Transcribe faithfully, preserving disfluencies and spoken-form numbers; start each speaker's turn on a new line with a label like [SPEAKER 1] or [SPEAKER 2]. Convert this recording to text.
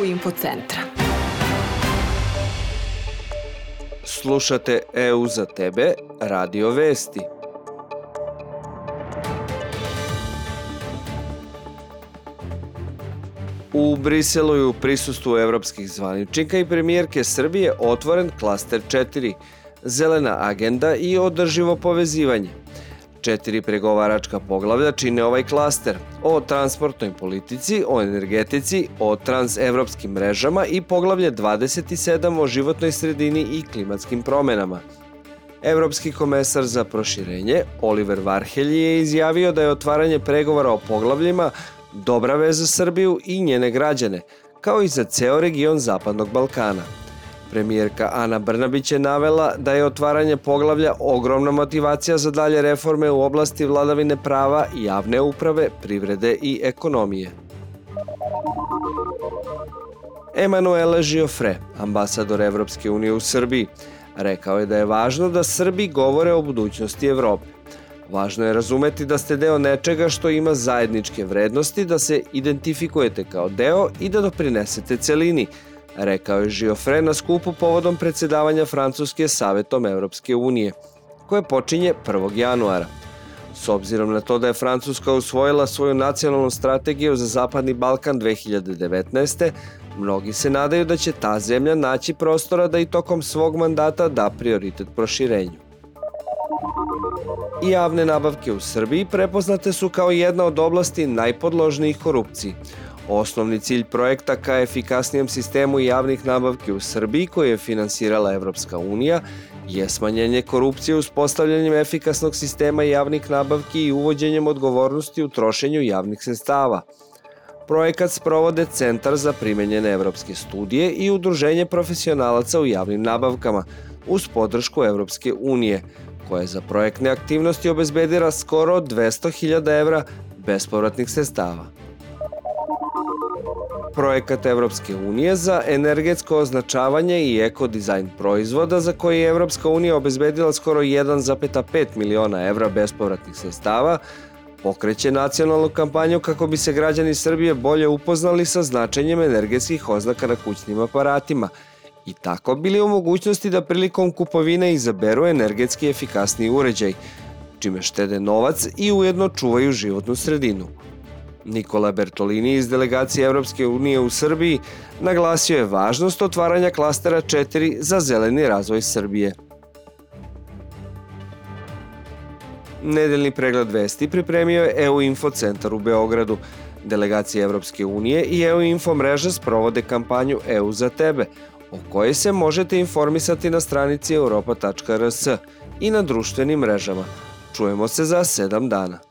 [SPEAKER 1] Info centra.
[SPEAKER 2] Slušate E U za tebe, Radio Vesti. U Briselu je u prisustvu evropskih zvaničnika i premijerke Srbije otvoren klaster četiri, zelena agenda i održivo povezivanje. Četiri pregovaračka poglavlja čine ovaj klaster: o transportnoj politici, o energetici, o transevropskim mrežama i poglavlje dvadeset sedam o životnoj sredini i klimatskim promenama. Evropski komesar za proširenje Oliver Varhelyi je izjavio da je otvaranje pregovora o poglavljima dobra vest za Srbiju i njene građane, kao i za ceo region Zapadnog Balkana. Premijerka Ana Brnabić je navela da je otvaranje poglavlja ogromna motivacija za dalje reforme u oblasti vladavine prava, javne uprave, privrede i ekonomije. Emanuele Giofre, ambasador Evropske unije u Srbiji, rekao je da je važno da Srbi govore o budućnosti Evrope. Važno je razumeti da ste deo nečega što ima zajedničke vrednosti, da se identifikujete kao deo i da doprinesete celini, rekao je Giofre na skupu povodom predsedavanja Francuske Savetom Evropske unije, koje počinje prvog januara. S obzirom na to da je Francuska usvojila svoju nacionalnu strategiju za Zapadni Balkan dve hiljade devetnaeste. mnogi se nadaju da će ta zemlja naći prostora da i tokom svog mandata da prioritet proširenju. I javne nabavke u Srbiji prepoznate su kao jedna od oblasti najpodložnijih korupciji. Osnovni cilj projekta ka efikasnijem sistemu javnih nabavki u Srbiji, koji je finansirala Evropska unija, je smanjenje korupcije uspostavljanjem efikasnog sistema javnih nabavki i uvođenjem odgovornosti u trošenju javnih sredstava. Projekat sprovode Centar za primenjene evropske studije i Udruženje profesionalaca u javnim nabavkama uz podršku Evropske unije, koja je za projektne aktivnosti obezbedila skoro dvesta hiljada evra bespovratnih sredstava. Projekat Evropske unije za energetsko označavanje i ekodizajn proizvoda, za koji je Evropska unija obezbedila skoro jedan zarez pet miliona evra bespovratnih sredstava, pokreće nacionalnu kampanju kako bi se građani Srbije bolje upoznali sa značenjem energetskih oznaka na kućnim aparatima i tako bili u mogućnosti da prilikom kupovine izaberu energetski efikasniji uređaj, čime štede novac i ujedno čuvaju životnu sredinu. Nikola Bertolini iz delegacije Evropske unije u Srbiji naglasio je važnost otvaranja klastera četiri za zeleni razvoj Srbije. Nedeljni pregled vesti pripremio je E U Info centar u Beogradu. Delegacije Evropske unije i E U Info mreža sprovode kampanju E U za tebe, o kojoj se možete informisati na stranici europa tačka r s i na društvenim mrežama. Čujemo se za sedam dana.